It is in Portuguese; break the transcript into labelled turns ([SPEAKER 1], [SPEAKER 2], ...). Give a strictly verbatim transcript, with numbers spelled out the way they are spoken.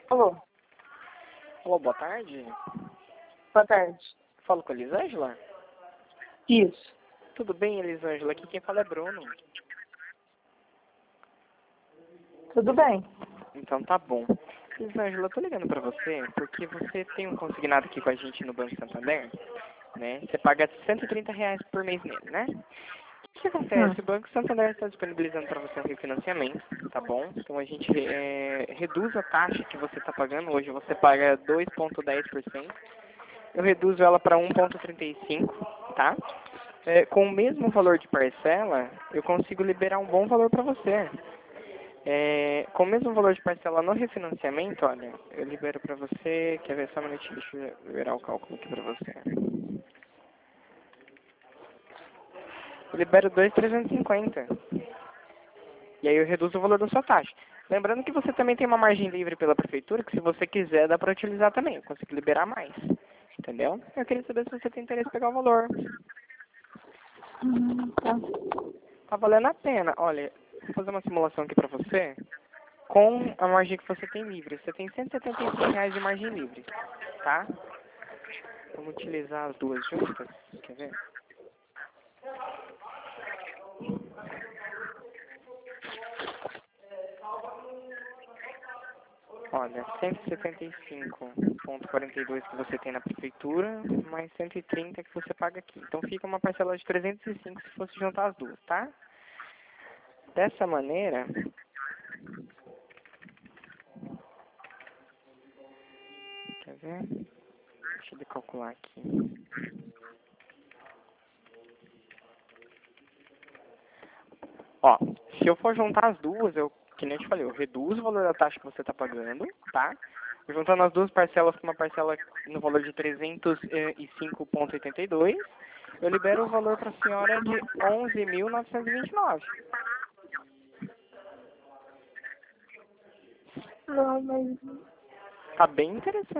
[SPEAKER 1] Alô,
[SPEAKER 2] Olá, boa tarde.
[SPEAKER 1] boa tarde.
[SPEAKER 2] Falo com a Elisângela?
[SPEAKER 1] Isso.
[SPEAKER 2] Tudo bem, Elisângela? Aqui quem fala é Bruno.
[SPEAKER 1] Tudo bem?
[SPEAKER 2] Então tá bom. Elisângela, eu tô ligando pra você porque você tem um consignado aqui com a gente no Banco Santander, né? Você paga cento e trinta reais por mês nele, né? O que
[SPEAKER 1] Hum.
[SPEAKER 2] acontece? O Banco Santander está disponibilizando para você um refinanciamento, tá bom? Então a gente é, reduz a taxa que você está pagando. Hoje você paga dois vírgula dez por cento. Eu reduzo ela para um vírgula trinta e cinco por cento, tá? É, com o mesmo valor de parcela, eu consigo liberar um bom valor para você. É, com o mesmo valor de parcela no refinanciamento, olha, eu libero para você. Quer ver só um minutinho? Deixa eu liberar o cálculo aqui para você. Eu libero dois mil trezentos e cinquenta. E aí eu reduzo o valor da sua taxa. Lembrando que você também tem uma margem livre pela prefeitura, que se você quiser dá para utilizar também. Eu consigo liberar mais. Entendeu? Eu queria saber se você tem interesse em pegar o valor.
[SPEAKER 1] Hum, tá.
[SPEAKER 2] Tá valendo a pena. Olha, vou fazer uma simulação aqui pra você. Com a margem que você tem livre. Você tem cento e setenta e cinco reais de margem livre. Tá? Vamos utilizar as duas juntas. Quer ver? Olha, cento e setenta e cinco vírgula quarenta e dois que você tem na prefeitura, mais cento e trinta que você paga aqui. Então fica uma parcela de trezentos e cinco se fosse juntar as duas, tá? Dessa maneira, quer ver? Deixa eu calcular aqui. Ó, se eu for juntar as duas, eu, que nem eu te falei, eu reduzo o valor da taxa que você está pagando, tá? Juntando as duas parcelas com uma parcela no valor de trezentos e cinco vírgula oitenta e dois, eu libero o valor para a senhora de onze mil novecentos e vinte e nove.
[SPEAKER 1] Não, mas
[SPEAKER 2] Tá bem interessante.